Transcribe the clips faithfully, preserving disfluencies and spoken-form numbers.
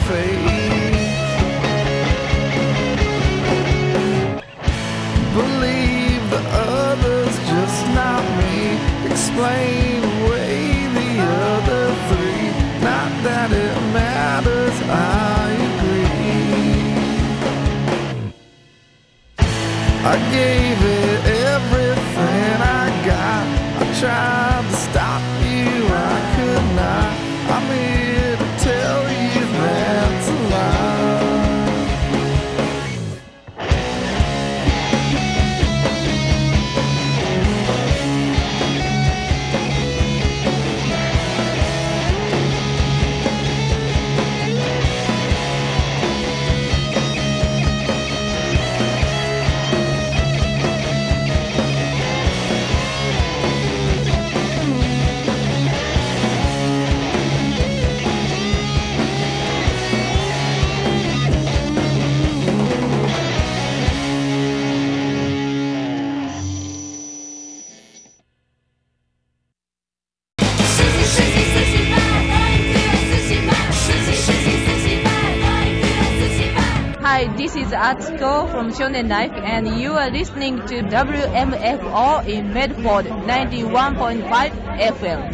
fate. Believe the others, just not me. Explain away the other three. Not that it matters, I agree. I gave it everything I got. I tried to stop you, I could not. I'm here to tell you that's a lie. Hi, this is Atsuko from Shonen Life, and you are listening to W M F O in Medford ninety-one point five F M.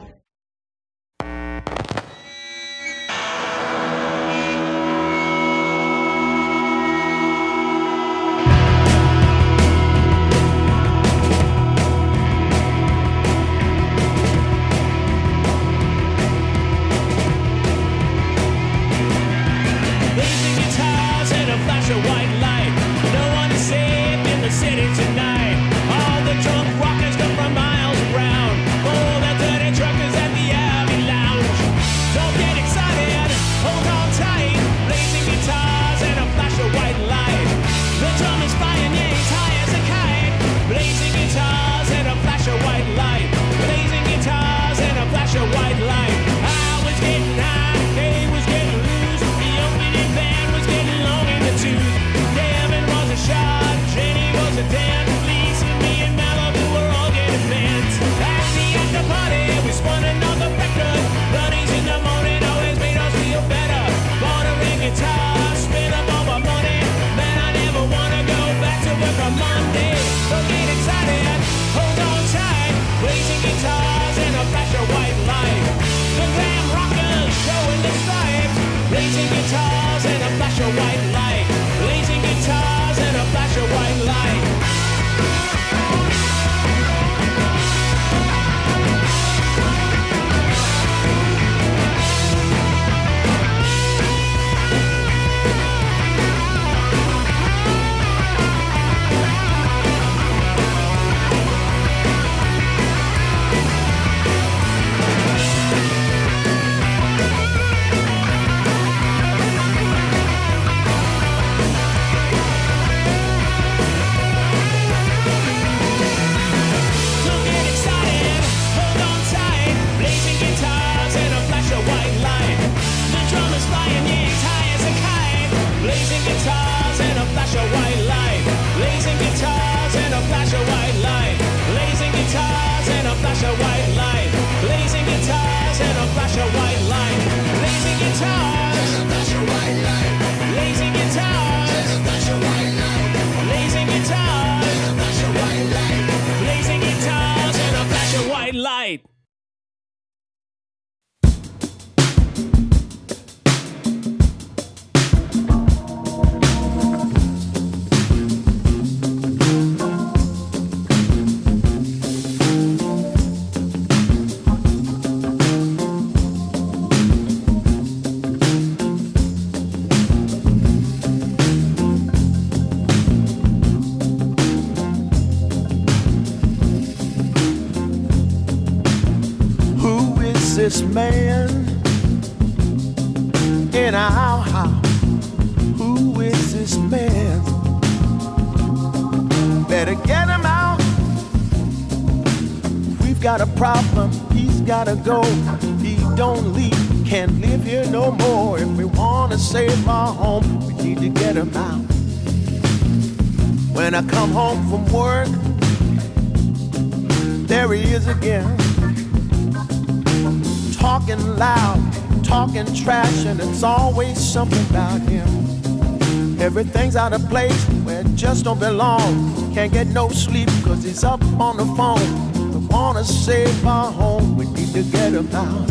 This man in our house, who is this man? Better get him out. We've got a problem, he's gotta go. If he don't leave, can't live here no more. If we wanna save our home, we need to get him out. When I come home from work, there he is again, talking loud, talking trash, and it's always something about him. Everything's out of place where it just don't belong. Can't get no sleep cause he's up on the phone. We wanna save our home, we need to get him out.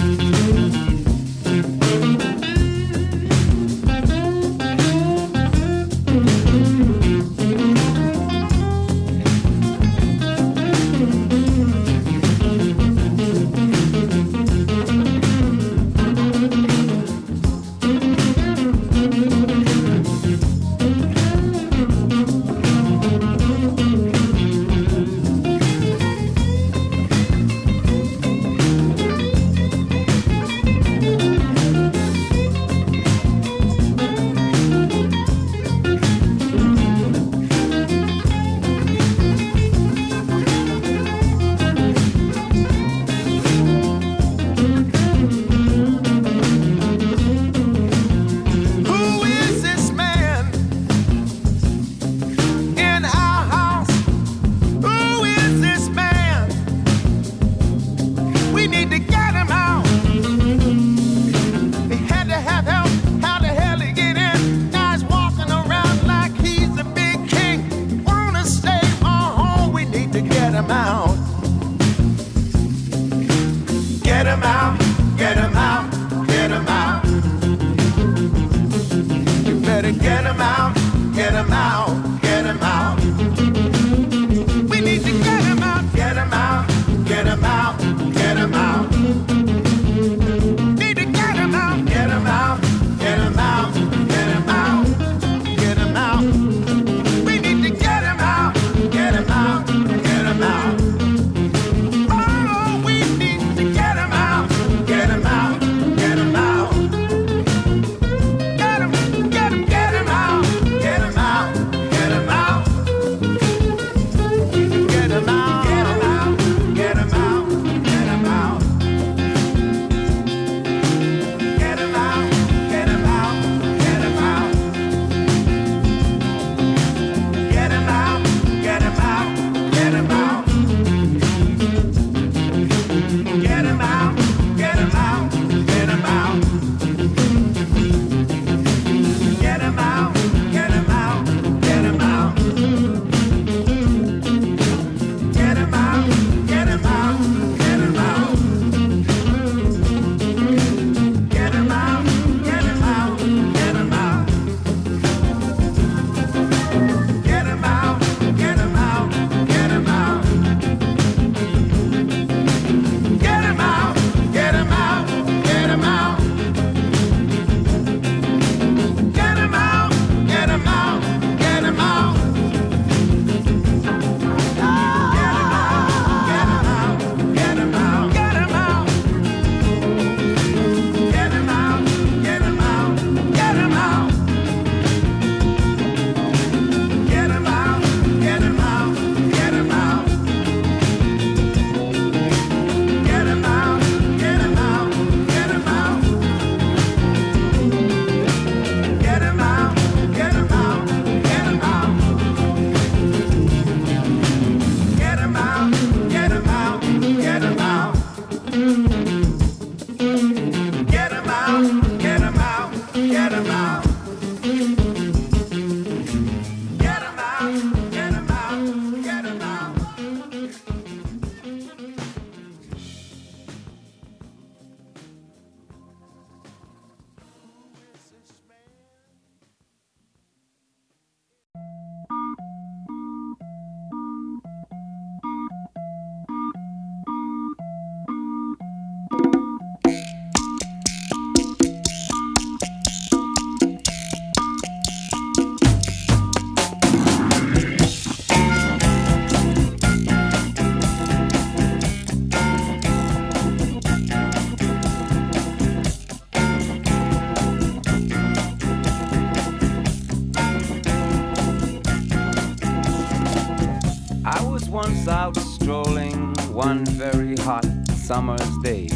once out strolling one very hot summer's day,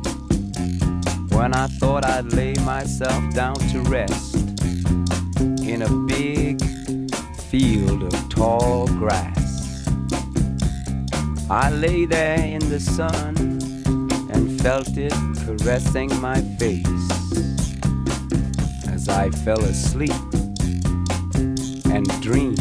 when I thought I'd lay myself down to rest in a big field of tall grass. I lay there in the sun and felt it caressing my face as I fell asleep and dreamed.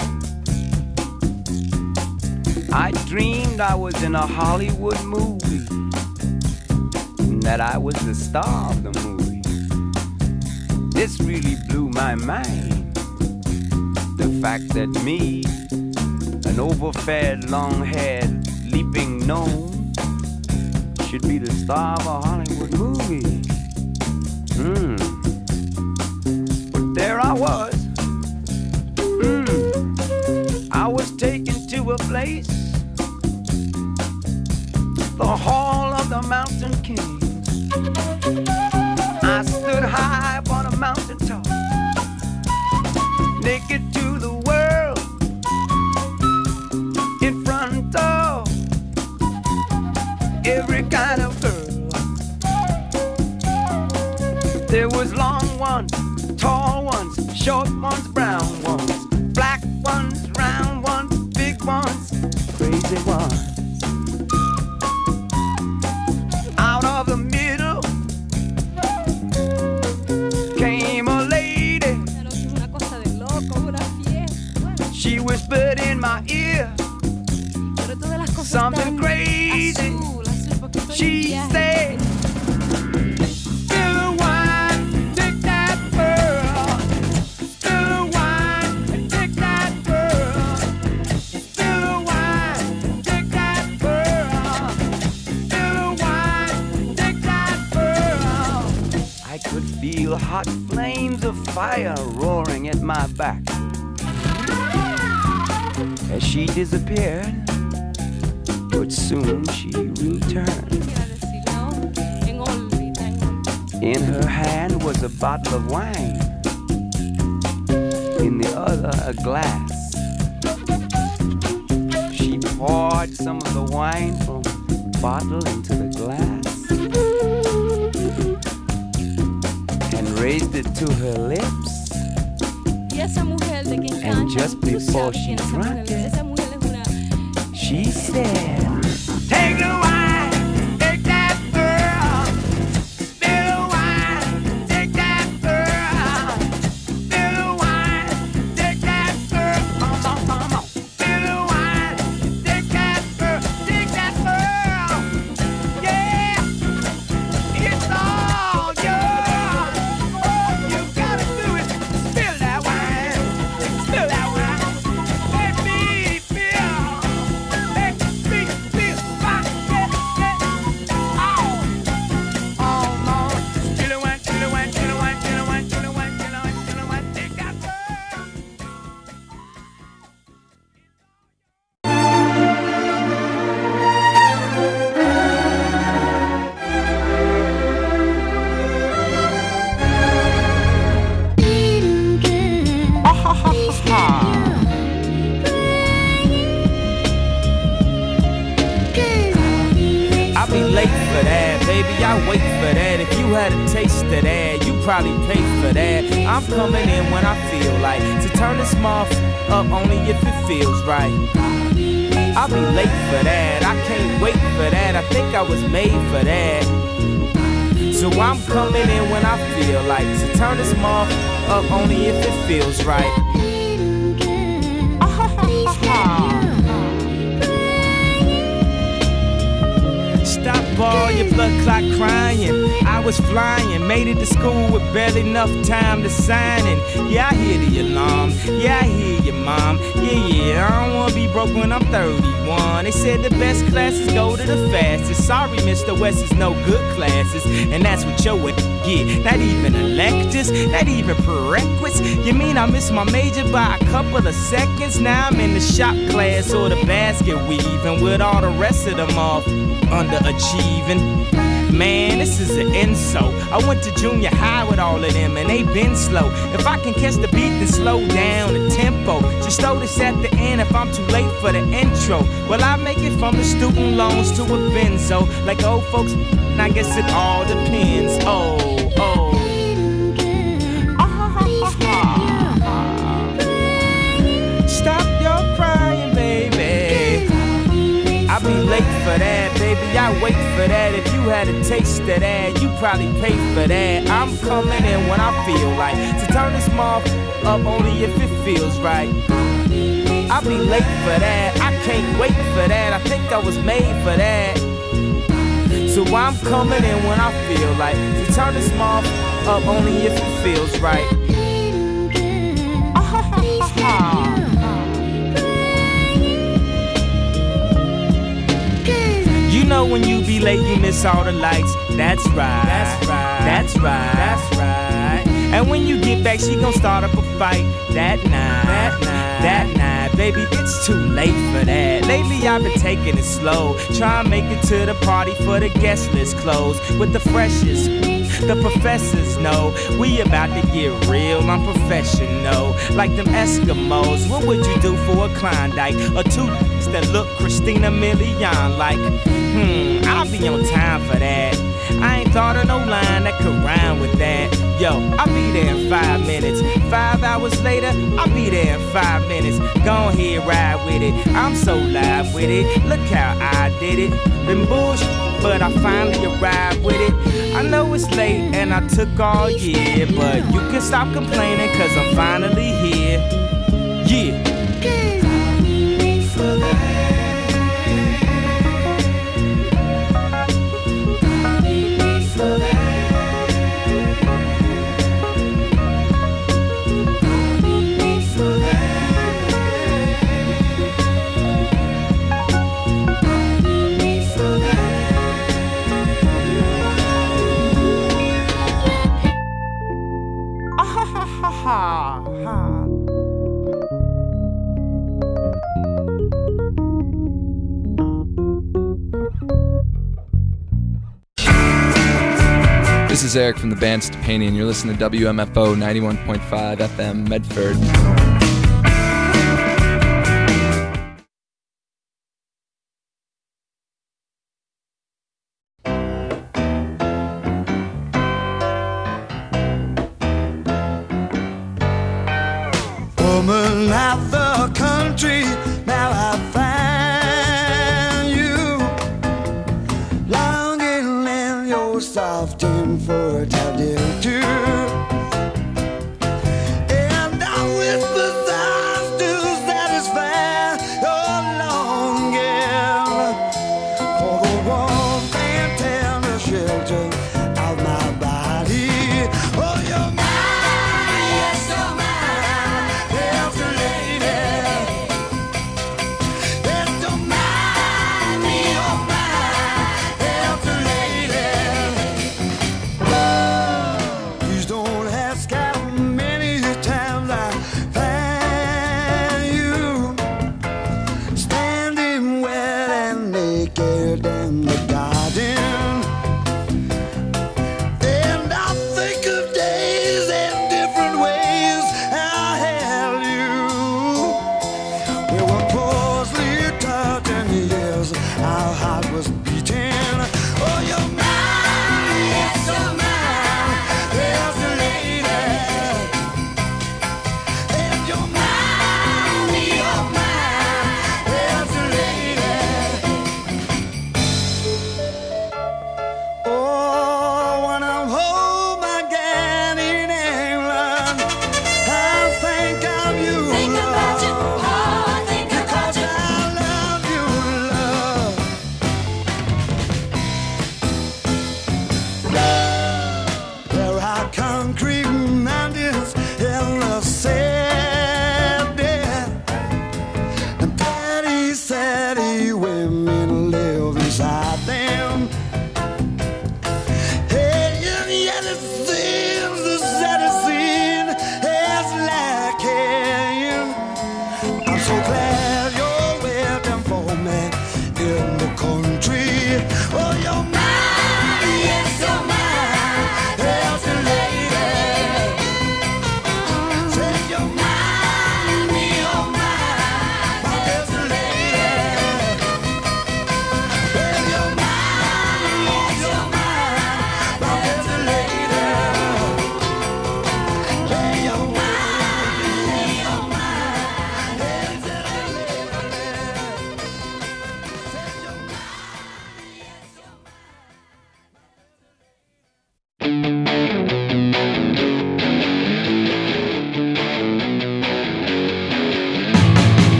I dreamed I was in a Hollywood movie and that I was the star of the movie. This really blew my mind. The fact that me, an overfed, long-haired, leaping gnome, should be the star of a Hollywood movie. Hmm. But there I was. Hmm. I was taken to a place, the Hall of the Mountain King. I stood high upon a mountaintop, naked to the world, in front of every kind of girl. There was long ones, tall ones, short ones, brown ones, black ones, round ones, big ones, crazy ones. Out of the middle came a lady. She whispered in my ear something crazy. She said, spill the wine, take that girl. Spill the wine and take that girl. Spill the wine, take that girl. Spill the wine, take that girl. I could feel hot flames of fire roaring at my back as she disappeared. But soon she returned. In her hand was a bottle of wine, in the other a glass. She poured some of the wine from the bottle into the glass and raised it to her lips. And just before she drank it, she said, take the wine, take that girl. Spill the wine, take that girl. Spill the wine, take that girl. Come on, come on. Spill the wine, take that girl, take that girl. Yeah, it's all yours. You gotta do it. Spill that wine, spill that wine. Let me feel. Wait for that. If you had a taste of that, you probably pay for that. I'm coming in when I feel like to turn this motherfucker up only if it feels right. I'll be late for that. I can't wait for that. I think I was made for that. So I'm coming in when I feel like to turn this motherfucker up only if it feels right. Stop all your blood clot crying. I was flying, made it to school with barely enough time to sign in. Yeah, I hear the alarm. Yeah, I hear you, mom. Yeah, yeah, I don't wanna be broke when I'm thirty-one. They said the best classes go to the fastest. Sorry, Mister West is no good classes, and that's what your get. Not even electives, not even prerequisites. You mean I missed my major by a couple of seconds? Now I'm in the shop class or the basket weaving with all the rest of them off underachieving. Man, this is an insult. I went to junior high with all of them and they been slow. If I can catch the beat, then slow down the tempo. Just throw this at the end if I'm too late for the intro. Well, I make it from the student loans to a benzo. Like old folks, I guess it all depends. Oh, oh. Stop your crying, baby. I'll be late late for that, baby, I wait for that. If you had a taste of that, you probably pay for that. I'm coming in when I feel like to turn this motherfucker up only if it feels right. I'll be late for that, I can't wait for that. I think I was made for that. So I'm coming in when I feel like to turn this motherfucker up only if it feels right. You know when you be late, you miss all the lights. That's right. That's right. That's right. That's right. And when you get back, she gon' start up a fight. That night. That night. That night. Baby, it's too late for that. Lately I've been taking it slow, try and make it to the party for the guest list closed with the freshest. The professors know we about to get real, I'm professional. Like them Eskimos, what would you do for a Klondike? Or two that look Christina Milian like? Hmm, I'll be on time for that. I ain't thought of no line that could rhyme with that. Yo, I'll be there in five minutes. Five hours later, I'll be there in five minutes. Go ahead, ride with it. I'm so live with it. Look how I did it. Been bullshit, but I finally arrived with it. I know it's late and I took all year, but you can stop complaining cause I'm finally here. Yeah. This is Eric from the band Stepanian. You're listening to W M F O ninety-one point five F M Medford. Woman of the country, now I find you longing in your soft and fertile too. And I whisper sighs to satisfy your longing for the warmth and tender shelter of my body. Oh, you're mine, yes, you're mine. Don't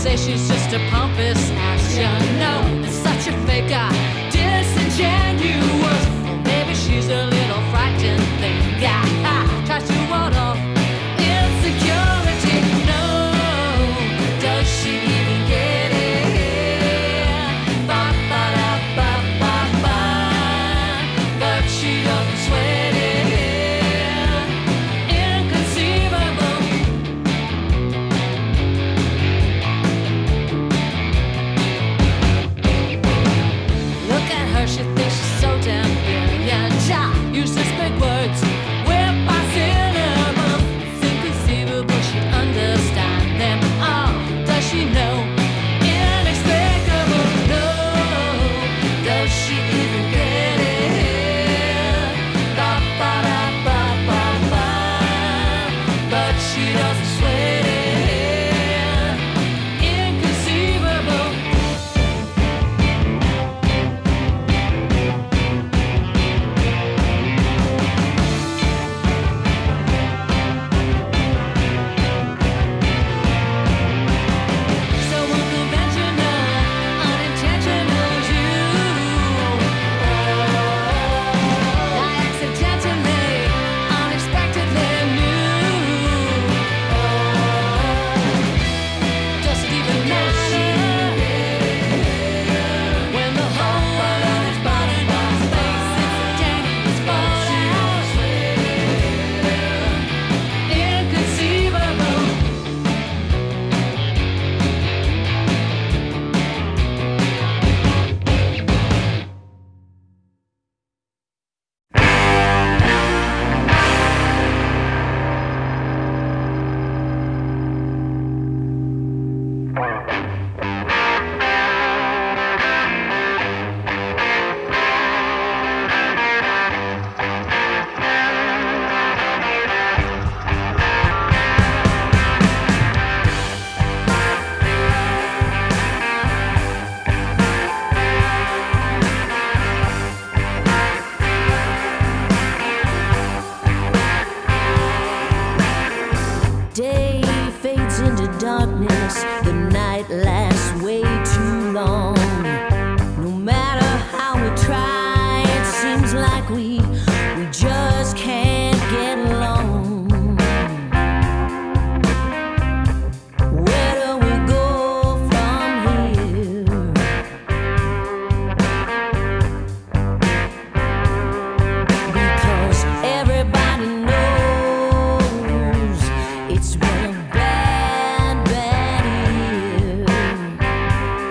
say she's just a pompous ass. You know, it's such a faker, disingenuous. Or maybe she's a little frightened thing. Yeah, tries to ward off insecurity. No, does she even get it? Ba ba da ba ba ba. But she doesn't sweat it. Inconceivable. Look at her, she thinks she's so damn brilliant. Ja, uses big words with my syllable. It's inconceivable she'd understand them all. Does she know? Inexplicable. No, does she even get it? Ba ba da ba ba ba. But she doesn't sweat it. Inconceivable. So unconventional, unintentional, you. I accidentally, unexpectedly knew. Does it even matter when the whole world is bottom of space? Instantaneous fallout. Inconceivable. Day fades into darkness, the night lasts way too long. No matter how we try, it seems like we we just can't get along. Where do we go from here? Because everybody knows it's been a bad, bad year.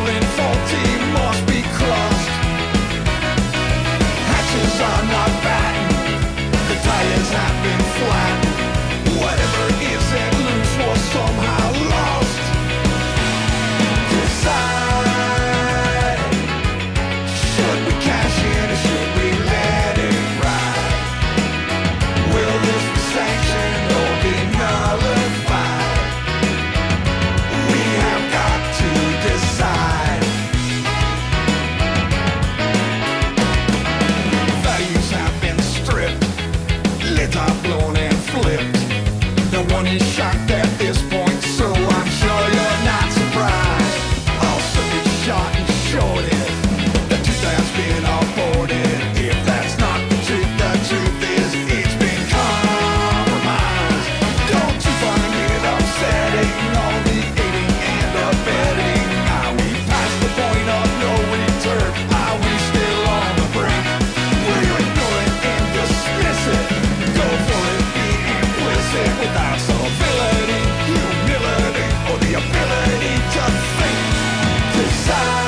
feeling faulty must be crushed. Hatches are not battened, the tires have been flattened. Whatever isn't loose was somehow lost. Decide, should we cash in or should we let it ride? Will this be sanctioned or be nullified? We have got to decide. Values have been stripped, lids are blown and flipped. No one is shocked at this point, so I'm sure you're not surprised. All circuits shot and shorted, the truth has been aborted. If that's not the truth, the truth is it's been compromised. Don't you find it upsetting, all the aiding and abetting? Are we past the point of no return? Are we still on the brink? Will you ignore it and dismiss it? Go for it, be implicit, without civility, humility, or the ability to think. Decide.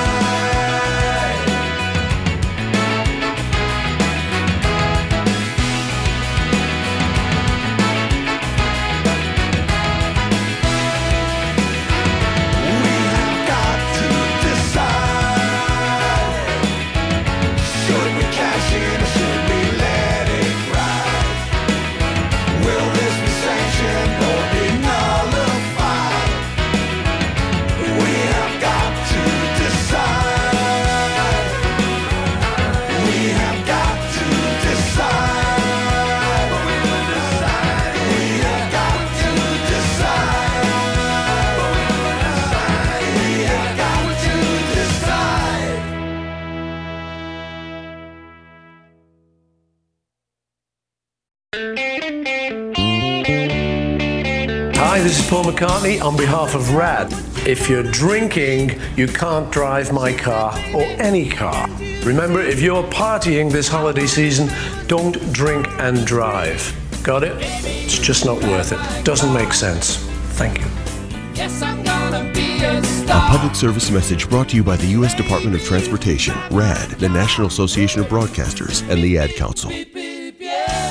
We have got to decide. Should we cash in or should we let it ride? Will this be sanctioned or be nullified? We have got to decide. We have got to decide. We have got to decide. We have got to decide. Hi, this is Paul McCartney on behalf of RAD. If you're drinking, you can't drive my car or any car. Remember, if you're partying this holiday season, don't drink and drive. Got it? It's just not worth it. Doesn't make sense. Thank you. Yes, I'm gonna be a A star. public service message brought to you by the U S Department of Transportation, RAD, the National Association of Broadcasters, and the Ad Council. Beep, beep, yeah.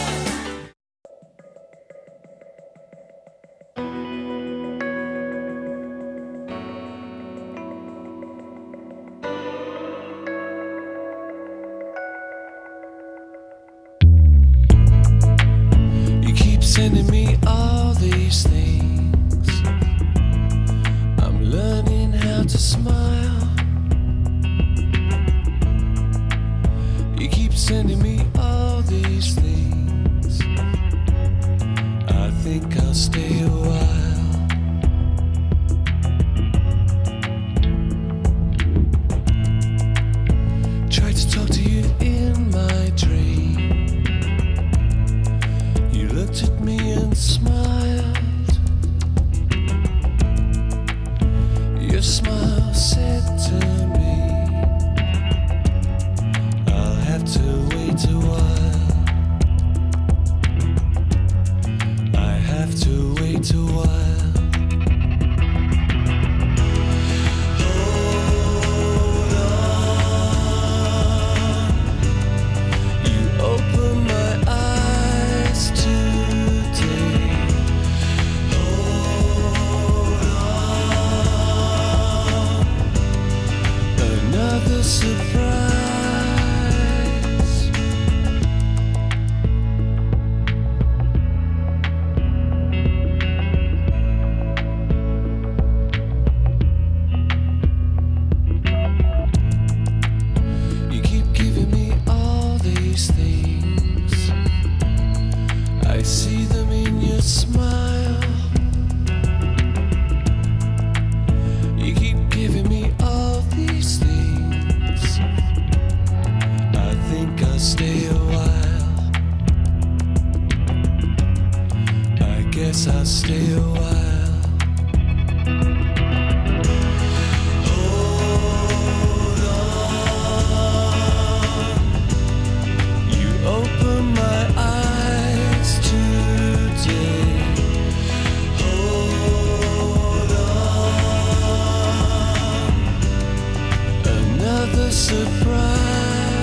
You keep sending me all these things. I'm learning how to smile. You keep sending me all these things. I think I'll stay a while. Tried to talk to you in my dream. You looked at me and smiled. Your smile said to me, I'll have to wait a while. I have to wait a while. Hold on. You open my eyes today. Hold on. Another surprise. You keep giving me all these things. I see them in your smile. You keep giving me all these things. Another surprise.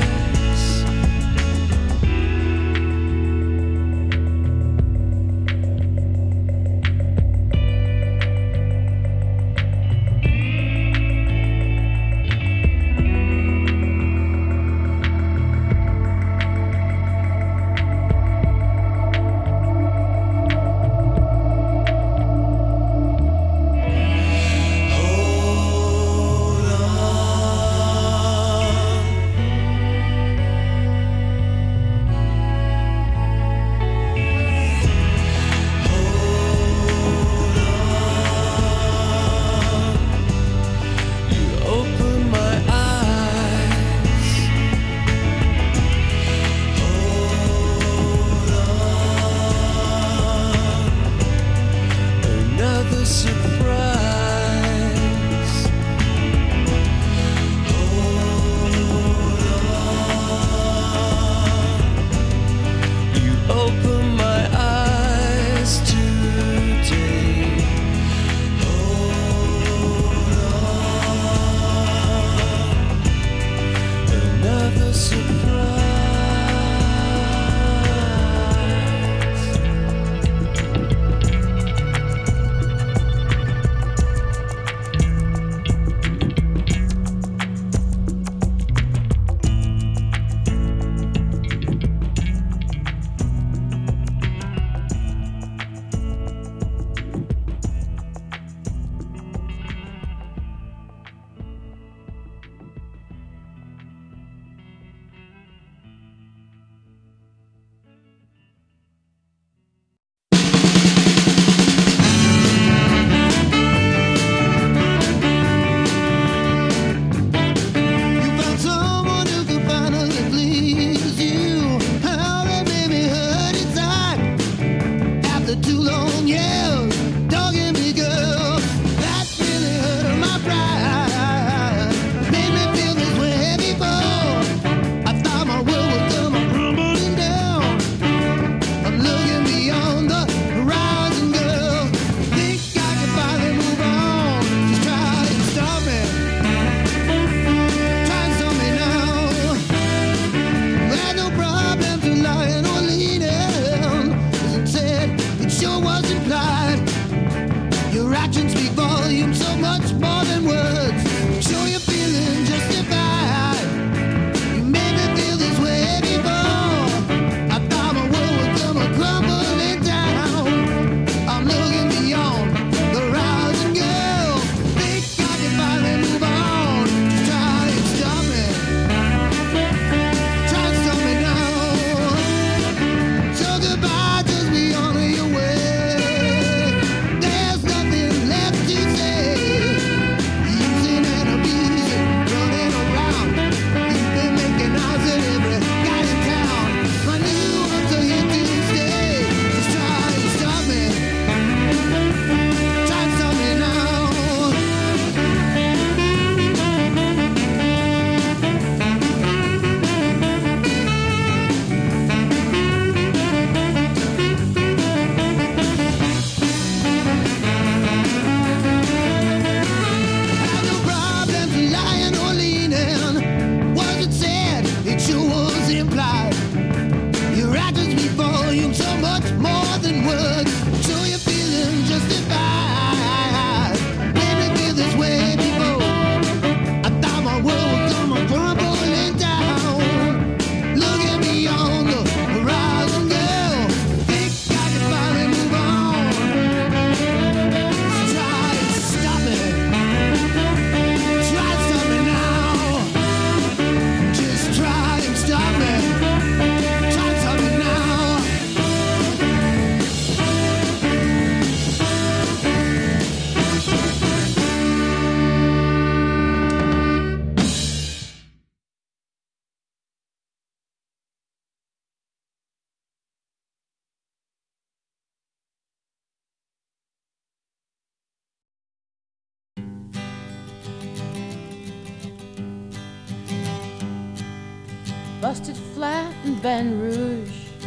busted flat in Baton Rouge,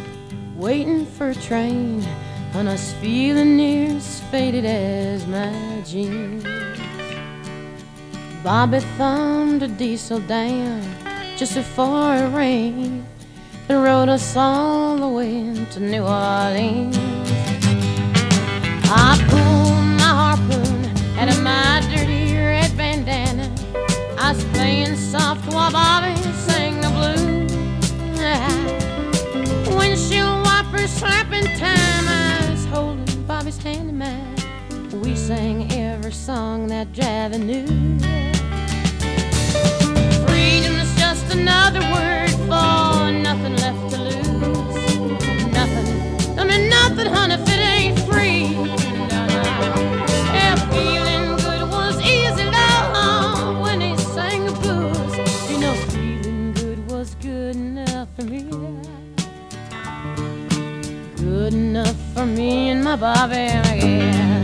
waiting for a train, and I was feeling near as faded as my jeans. Bobby thumbed a diesel down just before it rained and rode us all the way to New Orleans. I pulled my harpoon out of my dirty red bandana. I was playing soft while Bobby sang the blues. Windshield wipers slapping time, I was holding Bobby's hand in mine. We sang every song that Javi knew. Freedom's just another word for nothing left to lose. Nothing, I mean nothing, honey, if it ain't free. Yeah, feeling good was easy, love, when he sang the blues. You know, feeling good was good enough for me. Good enough for me and my Bobby, yeah.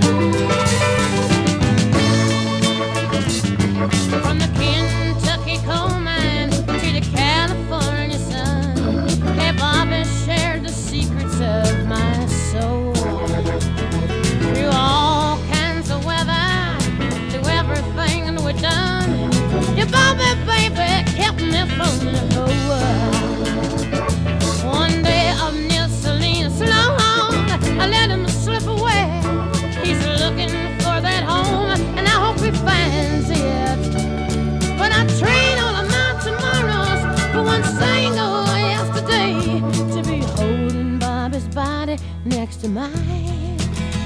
From the Kentucky coal mine to the California sun, hey, Bobby shared the secrets of my soul. Through all kinds of weather, through everything that we've done, your Bobby, baby, kept me from the whole. One day up near Salinas, long, I let him slip away. He's looking for that home, and I hope he finds it. But I trade all of my tomorrows for one single yesterday, to be holding Bobby's body next to mine.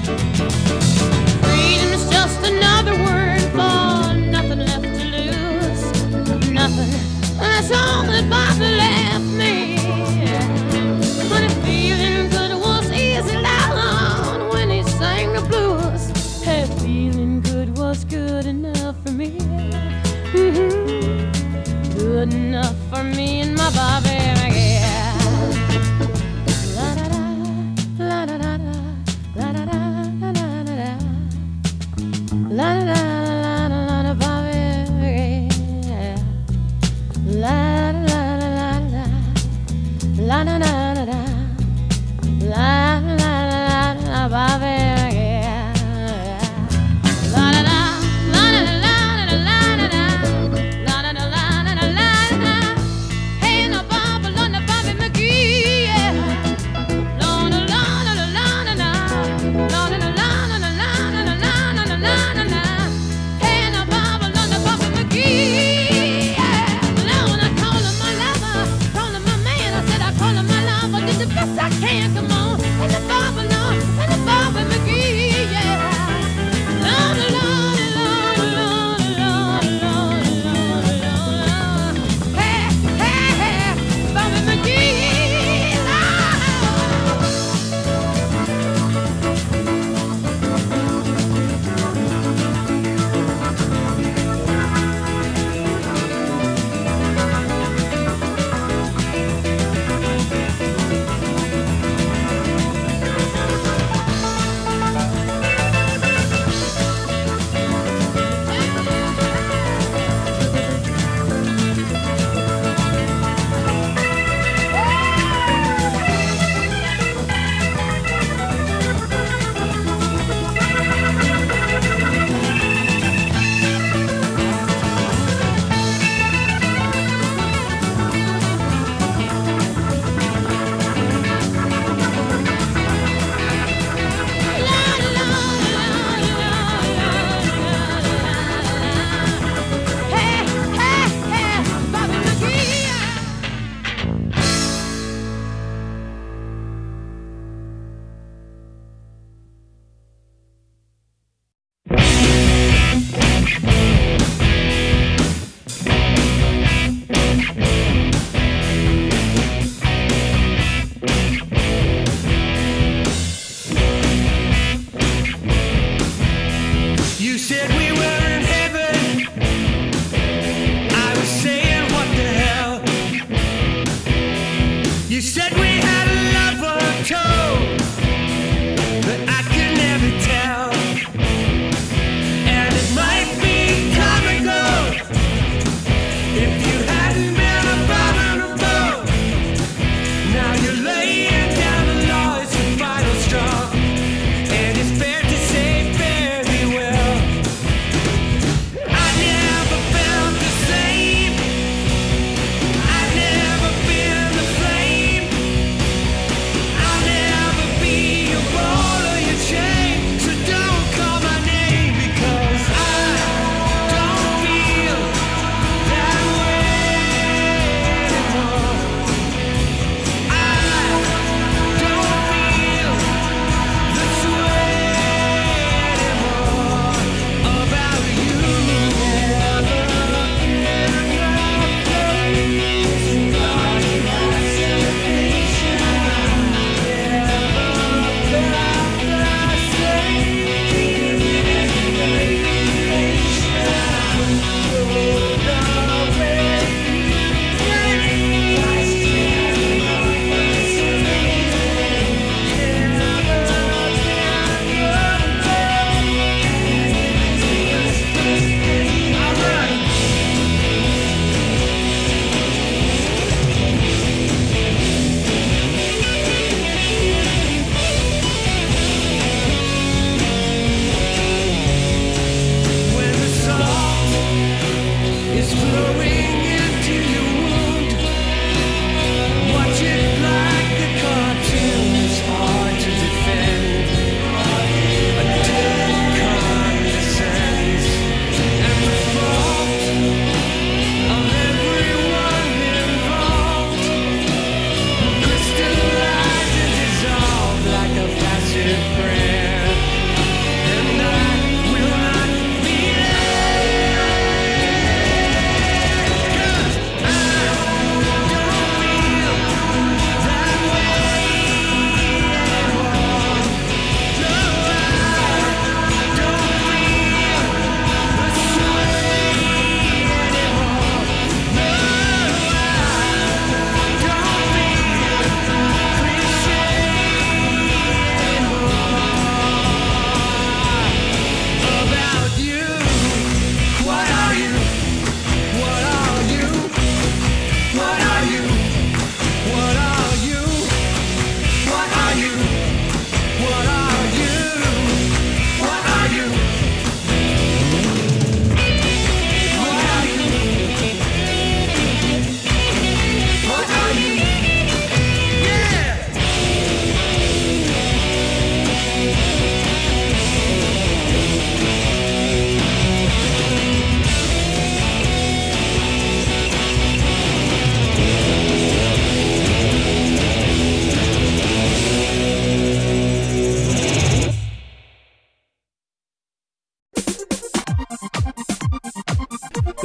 Freedom is just another word for nothing left to lose. Nothing, that's all that Bobby left me. But if feeling good was easy, loud when he sang the blues, hey, feeling good was good enough for me. Mm-hmm. Good enough for me and my Bobby, yeah. La da da, la da da da, la da da, la da da da, la da da, la da la da, Bobby, yeah. La da la la la, la da da da da, la la la la, Bobby, yeah. La da da, la da la. Hey, no, Bobby.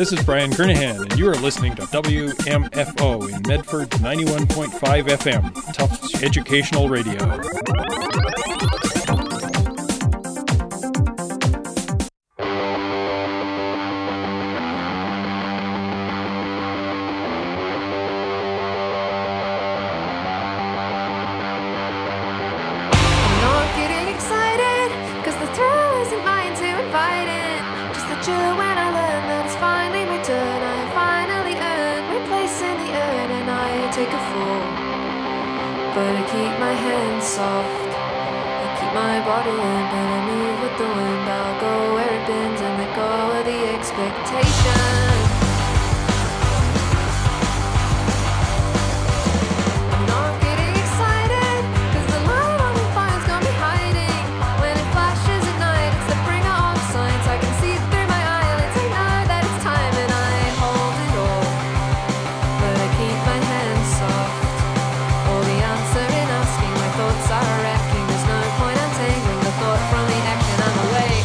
This is Brian Kernahan, and you are listening to W M F O in Medford's ninety-one point five F M, Tufts Educational Radio. But I keep my hands soft, I keep my body limp, and I move with the wind. I'll go where it bends and let go of the expectation. I'm not getting excited, cause the light on the fire's got me hiding. When it flashes at night, it's the bringer of signs. I can see through my eyelids, I know that it's time, and I hold it all. But I keep my hands soft. Thoughts are wrecking, there's no point untangling the thought from the action. I'm awake.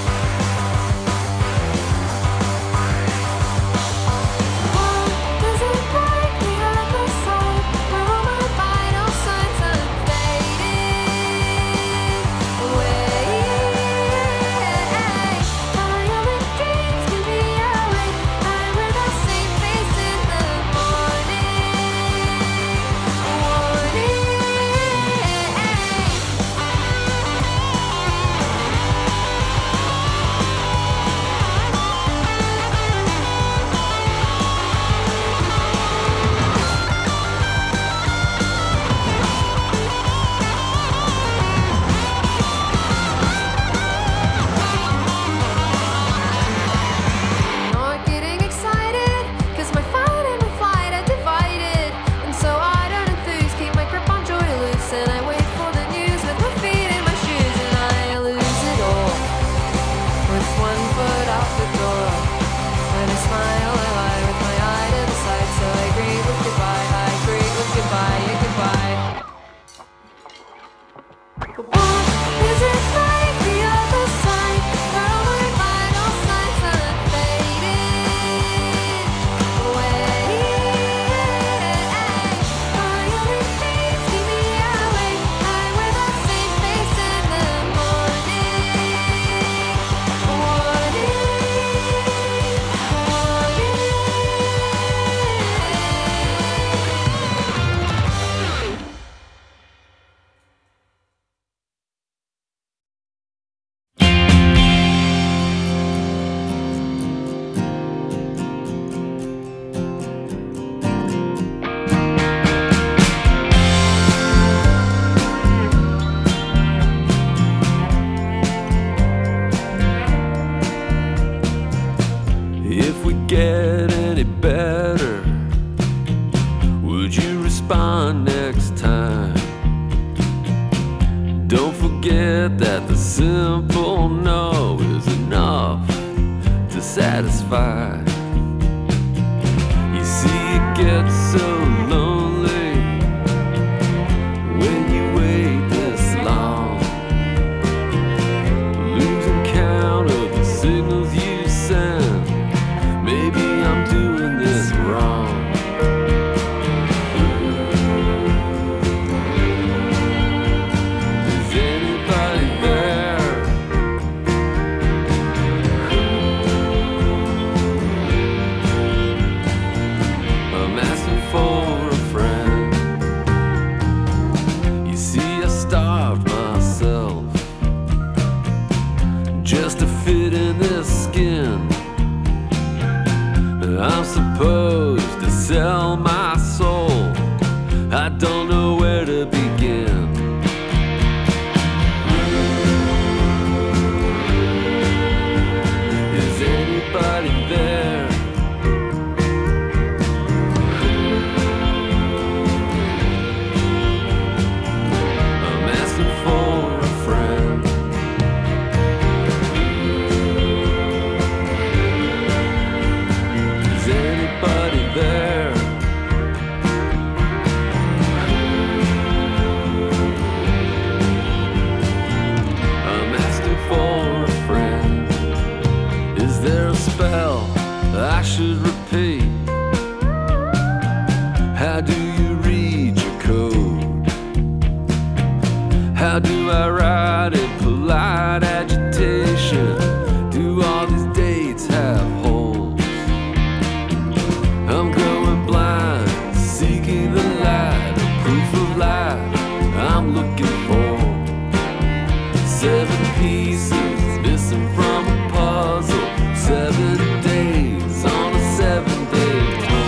Oh, does it break the other side where all my vital signs are fading away? My other dreams can be awake. I wear the same face in the morning. Warning. Not getting excited, cause my fight and my flight are divided. And so I don't enthuse, keep my grip on joy loose. And I wait for the news with my feet in my shoes. And I lose it all, with one foot out the door. When I smile, I lie with my eye to the side. So I greet with goodbye, I greet with goodbye, yeah, goodbye. But what is it like the other side, where all my vital signs are fading away? My other dreams keep me awake. I wear the same face in the morning. Warning, If we get any better, would you respond next time? Don't forget that the simple no is enough to satisfy. You see, it gets so lonely when you wait this long, losing count of the signals you send. Maybe I'm doing this wrong. Is anybody there? I'm asking for a friend. You see, I starved myself just to fit in this skin. I'm supposed to sell my soul. I don't know where to begin. Is anybody there? I'm asking for a friend. Is anybody there? I'm going blind, seeking the light, the proof of life I'm looking for. Seven pieces missing from a puzzle, seven days on a seven-day tour.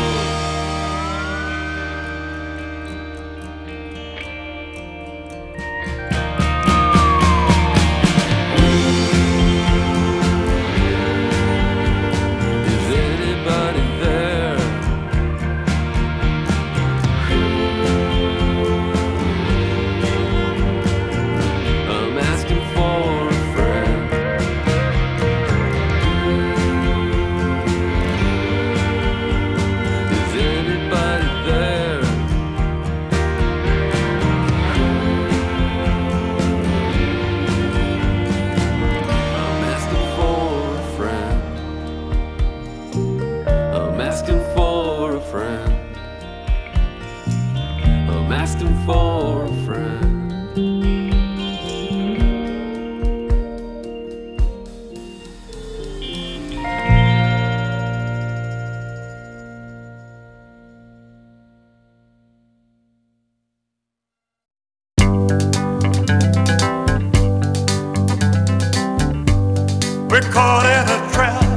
We're caught in a trap.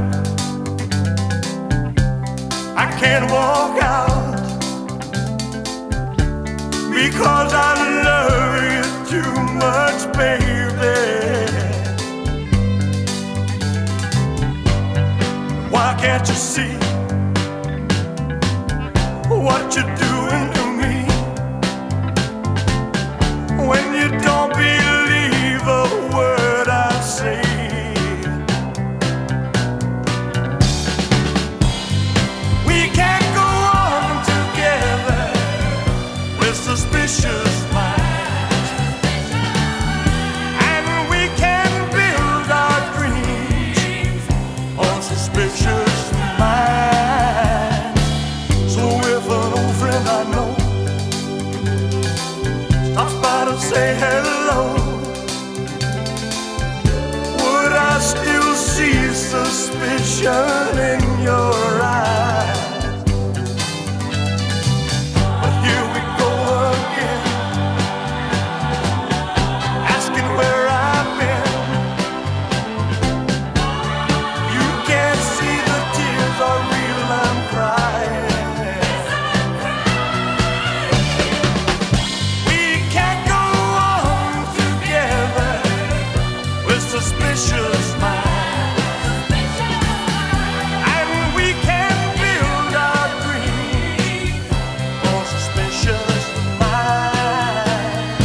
I can't walk out because I love you too much, baby. Why can't you see what you're doing to me? When you don't believe a word I say, suspicious minds, and we can build our dreams on suspicious minds. So if an old friend I know stops by to say hello, would I still see suspicion in your eyes? Suspicious minds, and we can build our dreams on suspicious minds.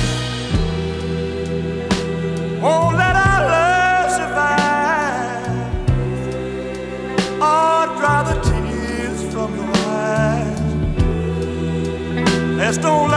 Oh, let our love survive, or dry the tears from your eyes. Let's don't